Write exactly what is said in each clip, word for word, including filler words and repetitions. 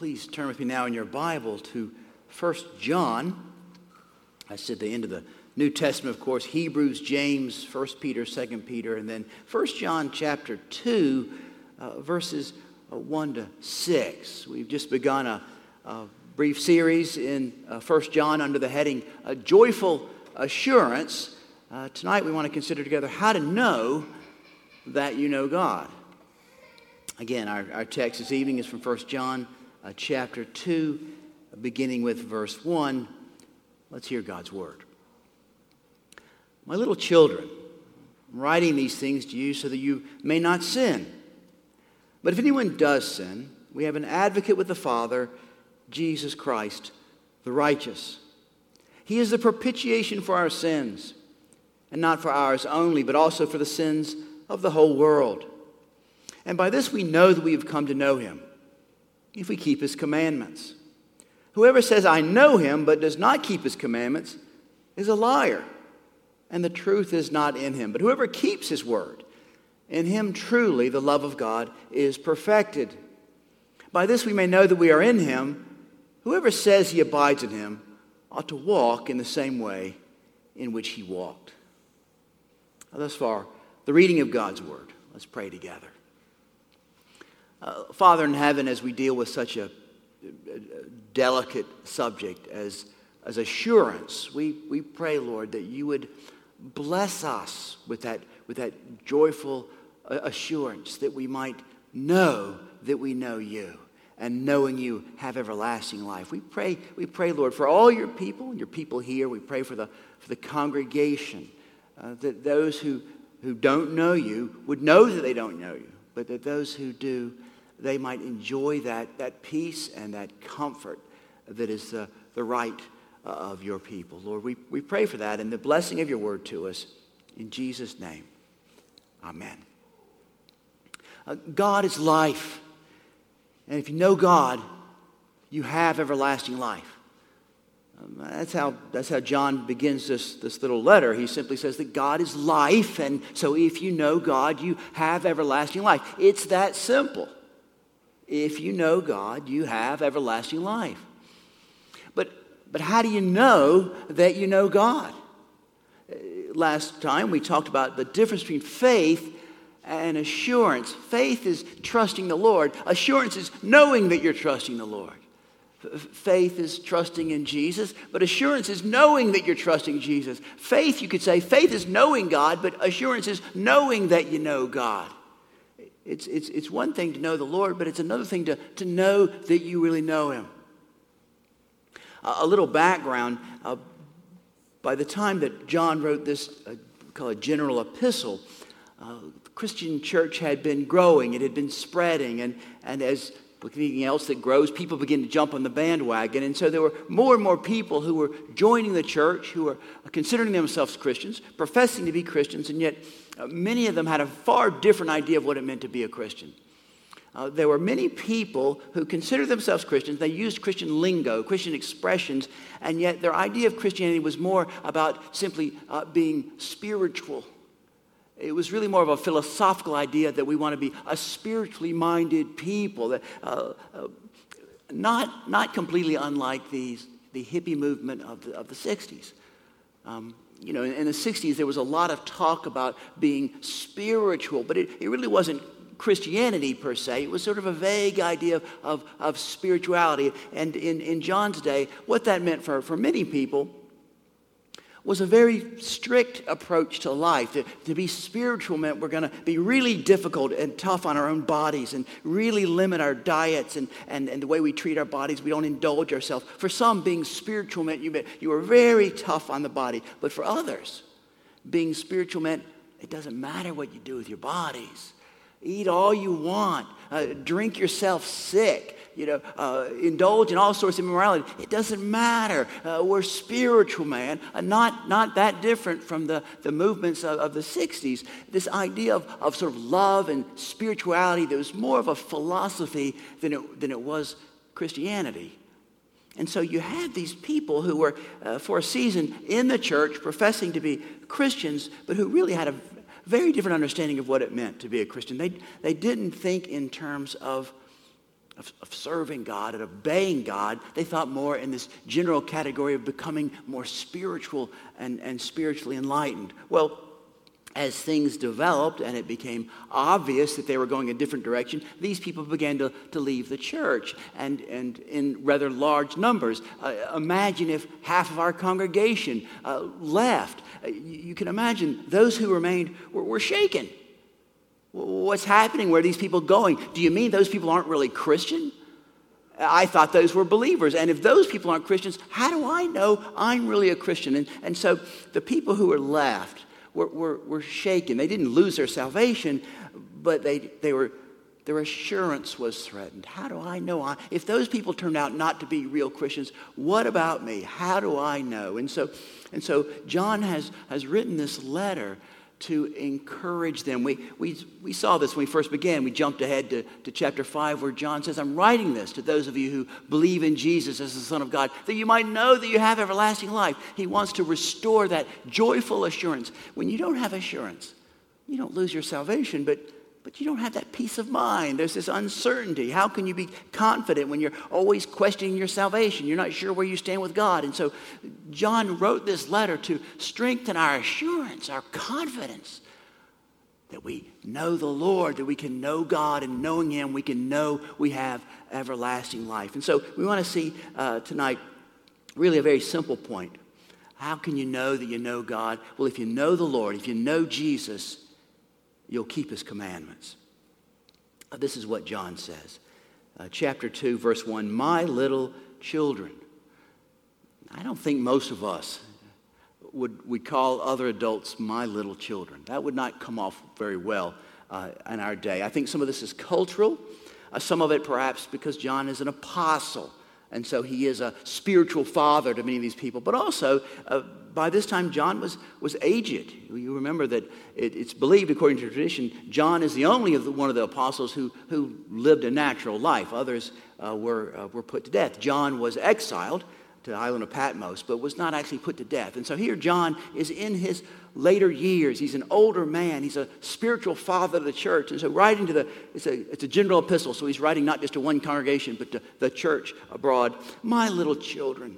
please turn with me now in your Bible to First John. That's at the end of the New Testament, of course. Hebrews, James, First Peter, Second Peter, and then First John chapter two, uh, verses uh, one to six. We've just begun a, a brief series in uh, First John under the heading uh, Joyful Assurance. Uh, tonight we want to consider together how to know that you know God. Again, our, our text this evening is from First John uh, chapter two, beginning with verse one. Let's hear God's word. My little children, I'm writing these things to you so that you may not sin. But if anyone does sin, we have an advocate with the Father, Jesus Christ, the righteous. He is the propitiation for our sins, and not for ours only, but also for the sins of the whole world. And by this we know that we have come to know him, if we keep his commandments. Whoever says, I know him, but does not keep his commandments, is a liar, and the truth is not in him. But whoever keeps his word, in him truly the love of God is perfected. By this we may know that we are in him. Whoever says he abides in him ought to walk in the same way in which he walked. Now, thus far, the reading of God's word. Let's pray together. Uh, Father in heaven, as we deal with such a, a, a delicate subject as, as assurance, we, we pray, Lord, that you would bless us with that, with that joyful assurance that we might know that we know you, and knowing you have everlasting life. We pray, we pray, Lord, for all your people and your people here. We pray for the, for the congregation, uh, that those who, who don't know you would know that they don't know you, but that those who do, they might enjoy that, that peace and that comfort that is the, the right uh, of your people. Lord, we, we pray for that and the blessing of your word to us. In Jesus' name, amen. Uh, God is life. And if you know God, you have everlasting life. Um, that's how, that's how John begins this, this little letter. He simply says that God is life. And so if you know God, you have everlasting life. It's that simple. If you know God, you have everlasting life. But, but how do you know that you know God? Last time we talked about the difference between faith and assurance. Faith is trusting the Lord. Assurance is knowing that you're trusting the Lord. Faith is trusting in Jesus, but assurance is knowing that you're trusting Jesus. Faith, you could say, faith is knowing God, but assurance is knowing that you know God. It's, it's, it's one thing to know the Lord, but it's another thing to, to know that you really know him. A, a little background. Uh, by the time that John wrote this, uh, called a general epistle, uh, the Christian church had been growing. It had been spreading. And, and as with anything else that grows, people begin to jump on the bandwagon. And so there were more and more people who were joining the church, who were considering themselves Christians, professing to be Christians, and yet uh, many of them had a far different idea of what it meant to be a Christian. Uh, there were many people who considered themselves Christians. They used Christian lingo, Christian expressions, and yet their idea of Christianity was more about simply uh, being spiritual. It was really more of a philosophical idea that we want to be a spiritually minded people, that, uh, uh, not, not completely unlike these, the hippie movement of the, of the sixties. Um, you know, in, in the sixties, there was a lot of talk about being spiritual, but it, it really wasn't Christianity per se. It was sort of a vague idea of, of, of spirituality. And in, in John's day, what that meant for, for many people was a very strict approach to life. To, to be spiritual meant we're going to be really difficult and tough on our own bodies and really limit our diets and, and, and the way we treat our bodies. We don't indulge ourselves. For some, being spiritual meant you, you were very tough on the body. But for others, being spiritual meant it doesn't matter what you do with your bodies. Eat all you want. Uh, drink yourself sick. You know, uh, indulge in all sorts of immorality. It doesn't matter. Uh, we're spiritual, man. Uh, not, not that different from the, the movements of, of the sixties. This idea of, of sort of love and spirituality that was more of a philosophy than it, than it was Christianity. And so you had these people who were, uh, for a season, in the church, professing to be Christians, but who really had a very different understanding of what it meant to be a Christian. They, they didn't think in terms of of, of serving God and obeying God. They thought more in this general category of becoming more spiritual and, and spiritually enlightened. Well, as things developed and it became obvious that they were going a different direction, these people began to, to leave the church, and, and in rather large numbers. Uh, imagine if half of our congregation uh, left. Uh, you, you can imagine those who remained were, were shaken. What's happening? Where are these people going? Do you mean those people aren't really Christian? I thought those were believers. And if those people aren't Christians, how do I know I'm really a Christian? And, and so the people who were left were, were, were shaken. They didn't lose their salvation, but they, they were, their assurance was threatened. How do I know? I, if those people turned out not to be real Christians, what about me? How do I know? And so, and so John has, has written this letter to encourage them. We, we, we saw this when we first began. We jumped ahead to, to chapter five, where John says, I'm writing this to those of you who believe in Jesus as the Son of God, that you might know that you have everlasting life. He wants to restore that joyful assurance. When you don't have assurance, you don't lose your salvation, but But you don't have that peace of mind. There's this uncertainty. How can you be confident when you're always questioning your salvation? You're not sure where you stand with God. And so John wrote this letter to strengthen our assurance, our confidence, that we know the Lord, that we can know God, and knowing Him, we can know we have everlasting life. And so we want to see uh, tonight really a very simple point. How can you know that you know God? Well, if you know the Lord, if you know Jesus, you'll keep His commandments. Uh, this is what John says. Uh, chapter two, verse one, my little children. I don't think most of us would, would call other adults my little children. That would not come off very well uh, in our day. I think some of this is cultural. Uh, some of it perhaps because John is an apostle, and so he is a spiritual father to many of these people. But also, uh, by this time, John was, was aged. You remember that it, it's believed, according to tradition, John is the only of the, one of the apostles who, who lived a natural life. Others uh, were, uh, were put to death. John was exiled to the island of Patmos, but was not actually put to death. And so here John is in his later years. He's an older man. He's a spiritual father of the church. And so writing to the, it's a, it's a general epistle, so he's writing not just to one congregation, but to the church abroad. My little children,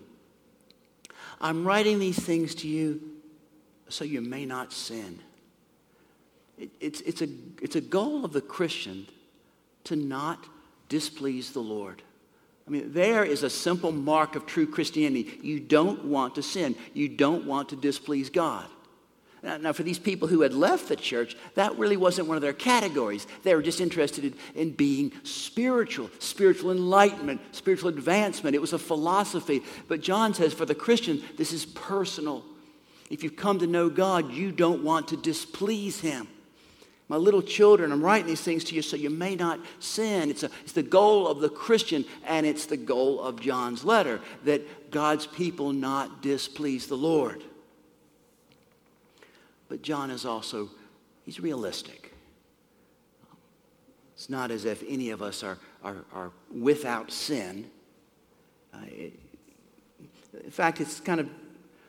I'm writing these things to you so you may not sin. It, it's, it's, a, it's a goal of the Christian to not displease the Lord. I mean, there is a simple mark of true Christianity. You don't want to sin. You don't want to displease God. Now, now, for these people who had left the church, that really wasn't one of their categories. They were just interested in, in being spiritual, spiritual enlightenment, spiritual advancement. It was a philosophy. But John says for the Christian, this is personal. If you've come to know God, you don't want to displease Him. My little children, I'm writing these things to you so you may not sin. It's, a, it's the goal of the Christian, and it's the goal of John's letter, that God's people not displease the Lord. But John is also, he's realistic. It's not as if any of us are, are, are without sin. Uh, it, in fact, it's kind of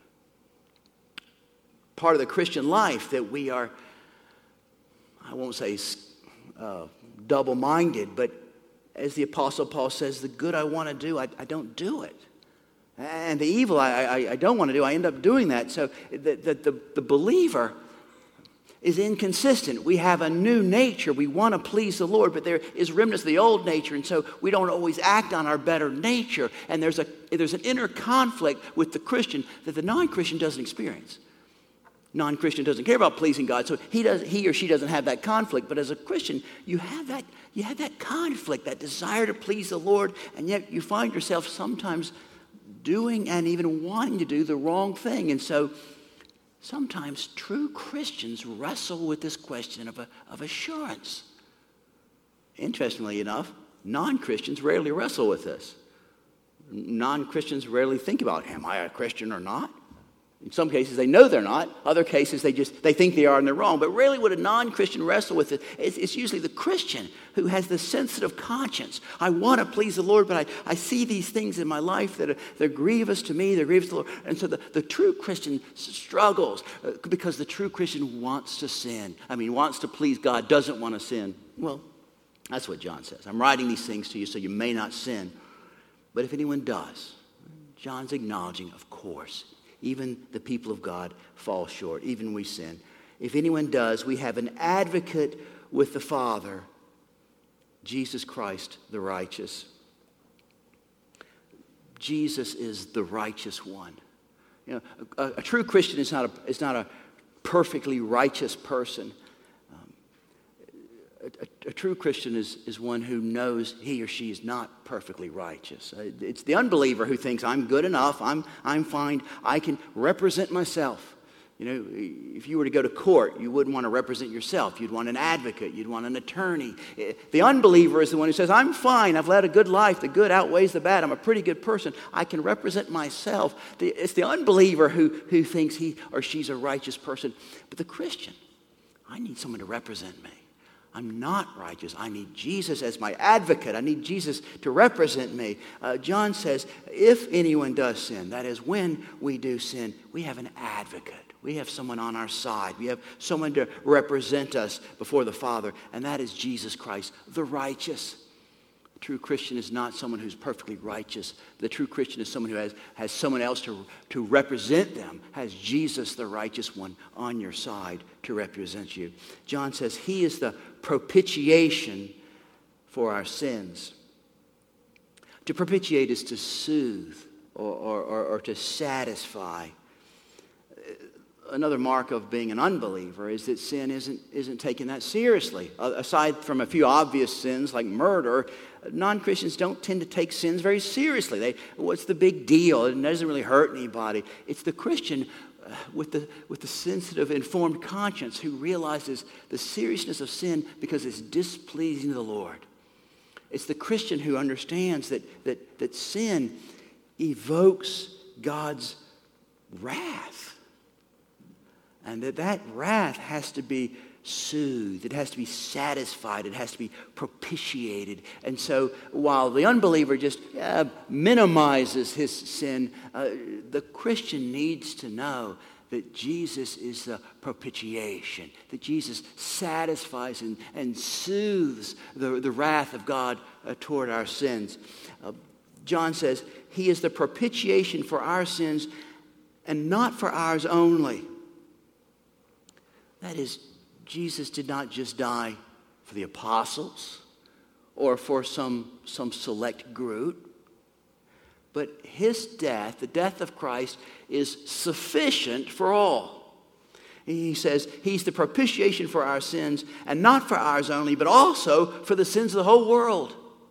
part of the Christian life that we are, I won't say uh, double-minded, but as the Apostle Paul says, the good I want to do, I, I don't do it. And the evil I, I, I don't want to do, I end up doing that. So the, the, the, the believer is inconsistent. We have a new nature. We want to please the Lord, but there is remnants of the old nature, and so we don't always act on our better nature. And there's a there's an inner conflict with the Christian that the non-Christian doesn't experience. Non-Christian doesn't care about pleasing God, so he does he or she doesn't have that conflict. But as a Christian, you have that you have that conflict, that desire to please the Lord, and yet you find yourself sometimes doing and even wanting to do the wrong thing. And so sometimes true Christians wrestle with this question of, a, of assurance. Interestingly enough, non-Christians rarely wrestle with this. Non-Christians rarely think about, am I a Christian or not? In some cases, they know they're not. Other cases, they just they think they are and they're wrong. But rarely would a non-Christian wrestle with it. It's, it's usually the Christian who has the sensitive conscience. I want to please the Lord, but I, I see these things in my life that are they're grievous to me, they're grievous to the Lord. And so the, the true Christian struggles uh, because the true Christian wants to sin. I mean, wants to please God, doesn't want to sin. Well, That's what John says. I'm writing these things to you so you may not sin. But if anyone does, John's acknowledging, of course, even the people of God fall short. Even we sin. If anyone does, we have an advocate with the Father, Jesus Christ the righteous. Jesus is the righteous one. You know, a, a true Christian is not a, is not a perfectly righteous person. Um, a, a, a true Christian is, is one who knows he or she is not perfectly righteous. Uh, it's the unbeliever who thinks, I'm good enough, I'm, I'm fine, I can represent myself. You know, if you were to go to court, you wouldn't want to represent yourself. You'd want an advocate. You'd want an attorney. The unbeliever is the one who says, I'm fine. I've led a good life. The good outweighs the bad. I'm a pretty good person. I can represent myself. It's the unbeliever who, who thinks he or she's a righteous person. But the Christian, I need someone to represent me. I'm not righteous. I need Jesus as my advocate. I need Jesus to represent me. Uh, John says, if anyone does sin, that is, when we do sin, we have an advocate. We have someone on our side. We have someone to represent us before the Father, and that is Jesus Christ, the righteous. The true Christian is not someone who's perfectly righteous. The true Christian is someone who has, has someone else to, to represent them, has Jesus, the righteous one, on your side to represent you. John says he is the propitiation for our sins. To propitiate is to soothe or, or, or, or to satisfy. Another mark of being an unbeliever is that sin isn't, isn't taken that seriously. Uh, aside from a few obvious sins like murder, non-Christians don't tend to take sins very seriously. They, what's the big deal? It doesn't really hurt anybody. It's the Christian uh, with the, with the sensitive, informed conscience who realizes the seriousness of sin because it's displeasing to the Lord. It's the Christian who understands that, that, that sin evokes God's wrath. And that that wrath has to be soothed. It has to be satisfied. It has to be propitiated. And so while the unbeliever just uh, minimizes his sin, uh, the Christian needs to know that Jesus is the propitiation, that Jesus satisfies and, and soothes the, the wrath of God uh, toward our sins. Uh, John says he is the propitiation for our sins and not for ours only. That is, Jesus did not just die for the apostles or for some, some select group, but his death, the death of Christ, is sufficient for all. He says he's the propitiation for our sins, and not for ours only, but also for the sins of the whole world.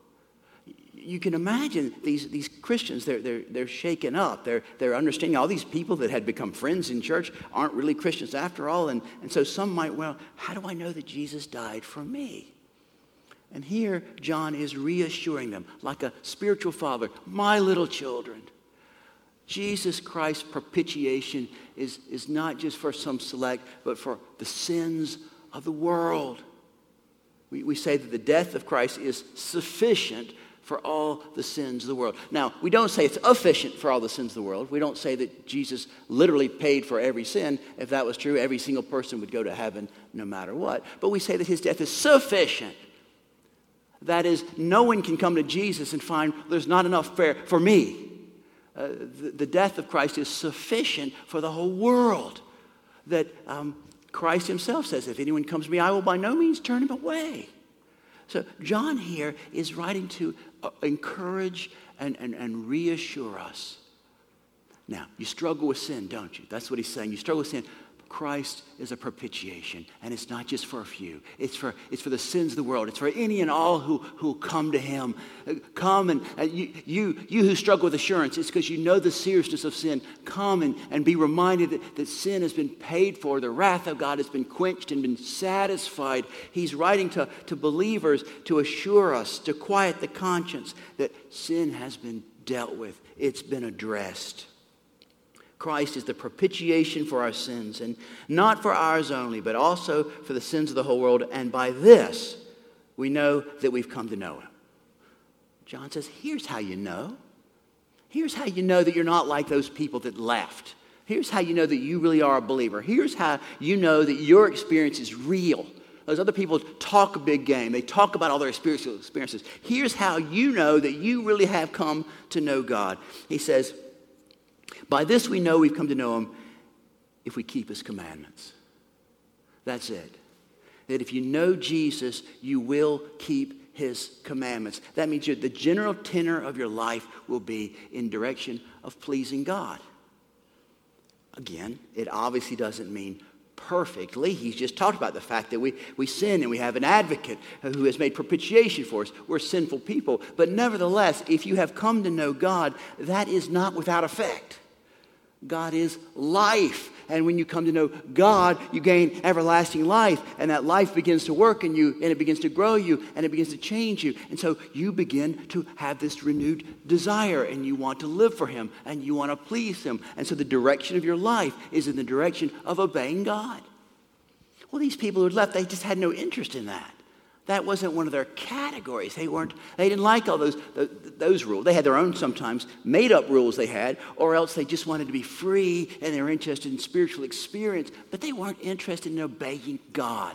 You can imagine these, these Christians, they're, they're, they're shaken up. They're, they're understanding all these people that had become friends in church aren't really Christians after all. And, and so some might, well, how do I know that Jesus died for me? And here John is reassuring them like a spiritual father, my little children. Jesus Christ's propitiation is, is not just for some select, but for the sins of the world. We, we say that the death of Christ is sufficient for all the sins of the world. Now, we don't say it's efficient for all the sins of the world. We don't say that Jesus literally paid for every sin. If that was true, every single person would go to heaven no matter what. But we say that his death is sufficient. That is, no one can come to Jesus and find there's not enough for, for me. Uh, the, the death of Christ is sufficient for the whole world. That um, Christ himself says, if anyone comes to me, I will by no means turn him away. So John here is writing to uh, encourage and, and, and reassure us. Now, you struggle with sin, don't you? That's what he's saying. You struggle with sin. Christ is a propitiation, and it's not just for a few. It's for it's for the sins of the world. It's for any and all who who come to him. Come and, and you, you you who struggle with assurance, it's because you know the seriousness of sin. Come and, and be reminded that, that sin has been paid for. The wrath of God has been quenched and been satisfied. He's writing to, to believers to assure us, to quiet the conscience, that sin has been dealt with. It's been addressed. Christ is the propitiation for our sins, and not for ours only, but also for the sins of the whole world. And by this, we know that we've come to know him. John says, here's how you know. Here's how you know that you're not like those people that left. Here's how you know that you really are a believer. Here's how you know that your experience is real. Those other people talk a big game. They talk about all their spiritual experiences. Here's how you know that you really have come to know God. He says, by this we know we've come to know him if we keep his commandments. That's it. That if you know Jesus, you will keep his commandments. That means the general tenor of your life will be in direction of pleasing God. Again, it obviously doesn't mean perfectly. He's just talked about the fact that we, we sin and we have an advocate who has made propitiation for us. We're sinful people. But nevertheless, if you have come to know God, that is not without effect. God is life. And when you come to know God, you gain everlasting life. And that life begins to work in you, and it begins to grow you, and it begins to change you. And so you begin to have this renewed desire, and you want to live for him, and you want to please him. And so the direction of your life is in the direction of obeying God. Well, these people who had left, they just had no interest in that. That wasn't one of their categories. They weren't, they didn't like all those, those rules. They had their own sometimes made up rules they had, or else they just wanted to be free and they were interested in spiritual experience, but they weren't interested in obeying God.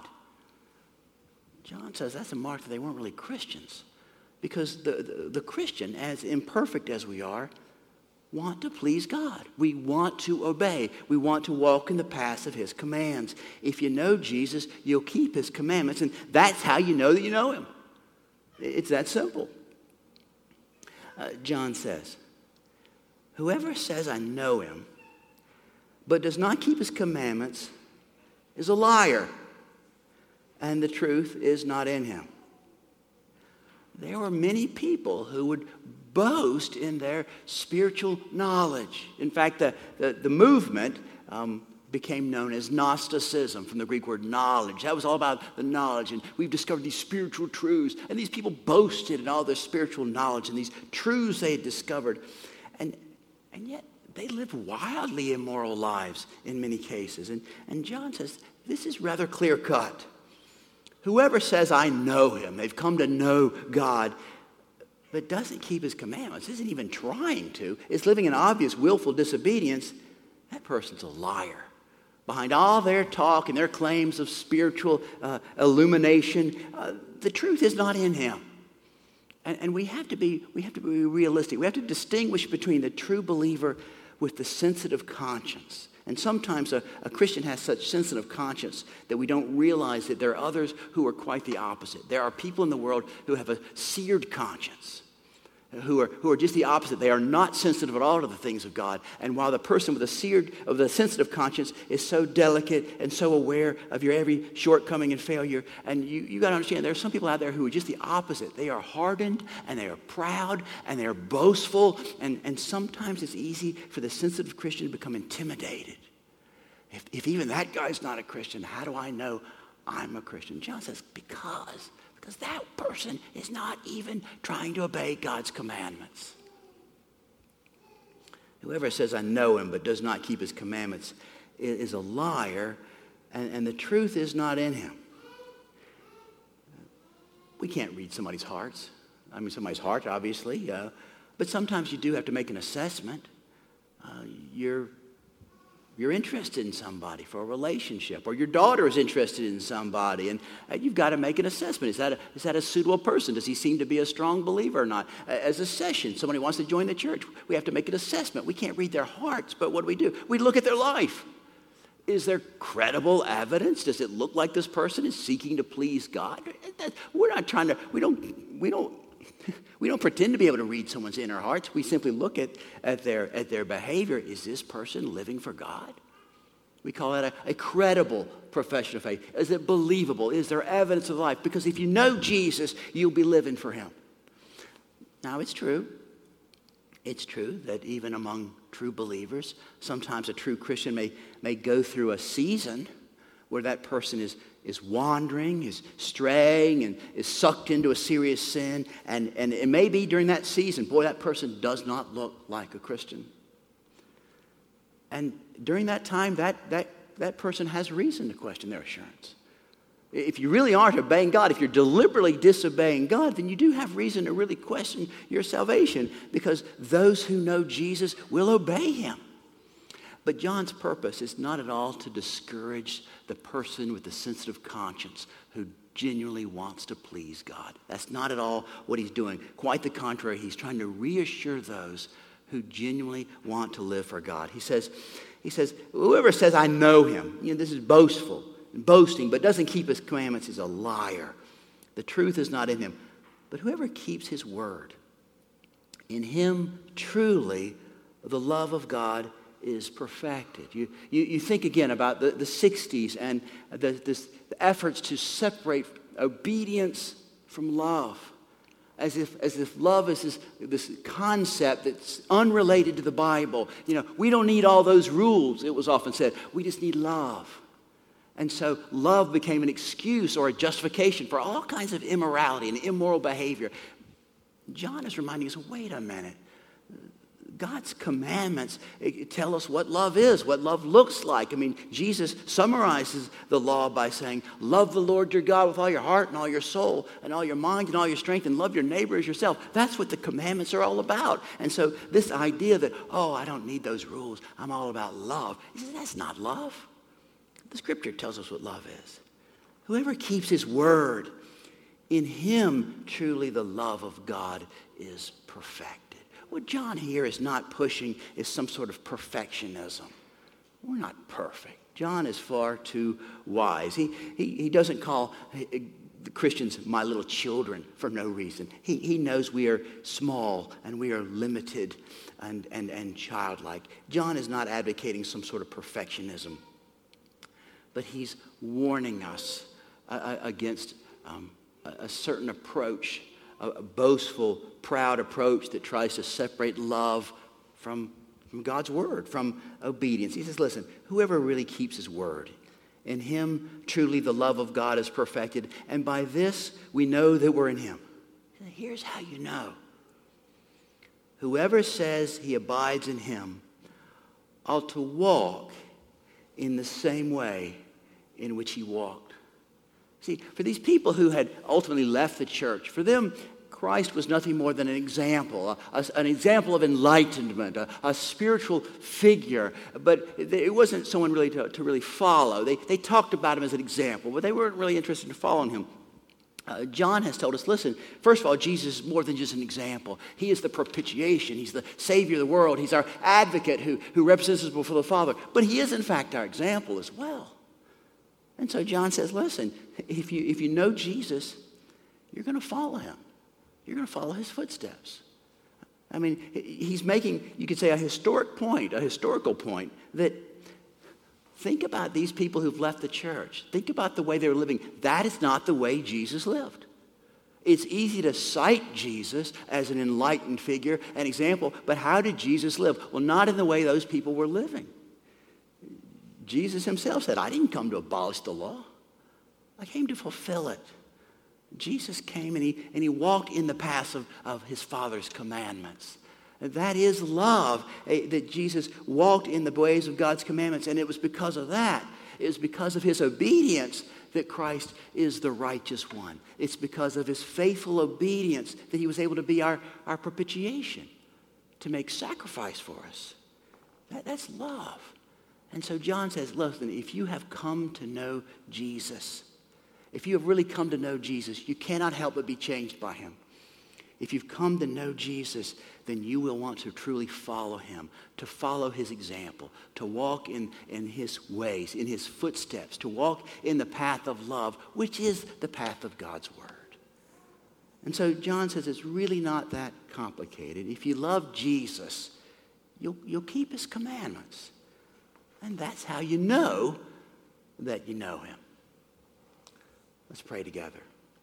John says that's a mark that they weren't really Christians, because the, the, the Christian, as imperfect as we are, want to please God. We want to obey. We want to walk in the paths of his commands. If you know Jesus, you'll keep his commandments, and that's how you know that you know him. It's that simple. Uh, John says, whoever says, I know him, but does not keep his commandments is a liar, and the truth is not in him. There were many people who would boast in their spiritual knowledge. In fact, the, the, the movement um, became known as Gnosticism, from the Greek word knowledge. That was all about the knowledge, and we've discovered these spiritual truths, and these people boasted in all their spiritual knowledge and these truths they had discovered. And, and yet, they lived wildly immoral lives in many cases. And, and John says, this is rather clear-cut. Whoever says, I know him, they've come to know God, but doesn't keep his commandments, isn't even trying to, is living in obvious willful disobedience, that person's a liar. Behind all their talk and their claims of spiritual uh, illumination, uh, the truth is not in him. And, and we have to be we have to be realistic. We have to distinguish between the true believer with the sensitive conscience. And sometimes a, a Christian has such sensitive conscience that we don't realize that there are others who are quite the opposite. There are people in the world who have a seared conscience, who are who are just the opposite. They are not sensitive at all to the things of God. And while the person with a seared, of the sensitive conscience is so delicate and so aware of your every shortcoming and failure, and you, you got to understand, there are some people out there who are just the opposite. They are hardened, and they are proud, and they are boastful, and, and sometimes it's easy for the sensitive Christian to become intimidated. If, if even that guy's not a Christian, how do I know I'm a Christian? John says, because, because that person is not even trying to obey God's commandments. Whoever says, I know him, but does not keep his commandments is, is a liar, and, and the truth is not in him. We can't read somebody's hearts. I mean, somebody's heart, obviously, uh, but sometimes you do have to make an assessment. Uh, you're You're interested in somebody for a relationship, or your daughter is interested in somebody, and uh, you've got to make an assessment. Is that, a, is that a suitable person? Does he seem to be a strong believer or not? Uh, as a session, somebody wants to join the church, we have to make an assessment. We can't read their hearts, but what do we do? We look at their life. Is there credible evidence? Does it look like this person is seeking to please God? We're not trying to, we don't, we don't, we don't pretend to be able to read someone's inner hearts. We simply look at, at, their, at their behavior. Is this person living for God? We call that a, a credible profession of faith. Is it believable? Is there evidence of life? Because if you know Jesus, you'll be living for him. Now, it's true. It's true that even among true believers, sometimes a true Christian may, may go through a season where that person is, is wandering, is straying, and is sucked into a serious sin. And, and it may be during that season, boy, that person does not look like a Christian. And during that time, that, that, that person has reason to question their assurance. If you really aren't obeying God, if you're deliberately disobeying God, then you do have reason to really question your salvation, because those who know Jesus will obey him. But John's purpose is not at all to discourage the person with the sensitive conscience who genuinely wants to please God. That's not at all what he's doing. Quite the contrary, he's trying to reassure those who genuinely want to live for God. He says, he says, whoever says, I know him, you know, this is boastful, boasting, but doesn't keep his commandments is a liar. The truth is not in him. But whoever keeps his word, in him truly the love of God is perfected. You, you, you think again about the, the sixties and the, this, the efforts to separate obedience from love. As if, as if love is this, this concept that's unrelated to the Bible. You know, we don't need all those rules, it was often said. We just need love. And so love became an excuse or a justification for all kinds of immorality and immoral behavior. John is reminding us, wait a minute. God's commandments tell us what love is, what love looks like. I mean, Jesus summarizes the law by saying, love the Lord your God with all your heart and all your soul and all your mind and all your strength, and love your neighbor as yourself. That's what the commandments are all about. And so this idea that, oh, I don't need those rules, I'm all about love, that's not love. The scripture tells us what love is. Whoever keeps his word, in him truly the love of God is perfected. What John here is not pushing is some sort of perfectionism. We're not perfect. John is far too wise. He, he, he doesn't call the Christians my little children for no reason. He, he knows we are small and we are limited and, and, and childlike. John is not advocating some sort of perfectionism, but he's warning us uh, against um, a, a certain approach, a, a boastful, proud approach that tries to separate love from, from God's word, from obedience. He says, listen, whoever really keeps his word, in him truly the love of God is perfected, and by this we know that we're in him. Here's how you know. Whoever says he abides in him ought to walk in the same way in which he walked. See, for these people who had ultimately left the church, for them, Christ was nothing more than an example, a, a, an example of enlightenment, a, a spiritual figure, but it wasn't someone really to, to really follow. They, they talked about him as an example, but they weren't really interested in following him. Uh, John has told us, listen, first of all, Jesus is more than just an example. He is the propitiation. He's the Savior of the world. He's our advocate who, who represents us before the Father. But he is, in fact, our example as well. And so John says, listen, if you, if you know Jesus, you're going to follow him. You're going to follow his footsteps. I mean, he's making, you could say, a historic point, a historical point, that think about these people who've left the church. Think about the way they were living. That is not the way Jesus lived. It's easy to cite Jesus as an enlightened figure, an example, but how did Jesus live? Well, not in the way those people were living. Jesus himself said, I didn't come to abolish the law. I came to fulfill it. Jesus came and he, and he walked in the paths of, of his Father's commandments. That is love, eh, that Jesus walked in the ways of God's commandments. And it was because of that, it was because of his obedience that Christ is the righteous one. It's because of his faithful obedience that he was able to be our, our propitiation, to make sacrifice for us. That, that's love. And so John says, listen, if you have come to know Jesus, if you have really come to know Jesus, you cannot help but be changed by him. If you've come to know Jesus, then you will want to truly follow him, to follow his example, to walk in, in his ways, in his footsteps, to walk in the path of love, which is the path of God's word. And so John says it's really not that complicated. If you love Jesus, you'll, you'll keep his commandments. And that's how you know that you know him. Let's pray together.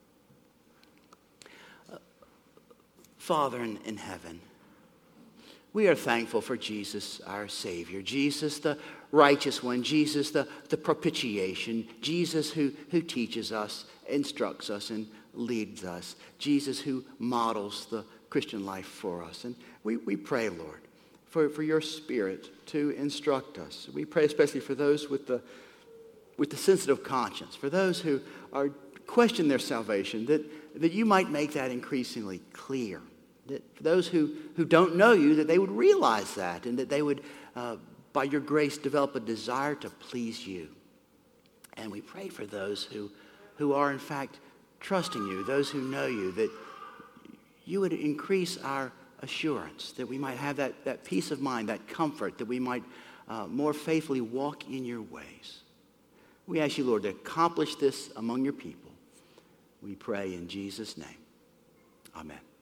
Uh, Father in, in heaven, we are thankful for Jesus, our Savior. Jesus, the righteous one. Jesus, the, the propitiation. Jesus who, who teaches us, instructs us, and leads us. Jesus who models the Christian life for us. And we, we pray, Lord, for, for your Spirit to instruct us. We pray especially for those with the with the sensitive conscience, for those who are question their salvation, that, that you might make that increasingly clear. That for those who, who don't know you, that they would realize that, and that they would, uh, by your grace, develop a desire to please you. And we pray for those who, who are, in fact, trusting you, those who know you, that you would increase our assurance, that we might have that, that peace of mind, that comfort, that we might uh, more faithfully walk in your ways. We ask you, Lord, to accomplish this among your people. We pray in Jesus' name. Amen.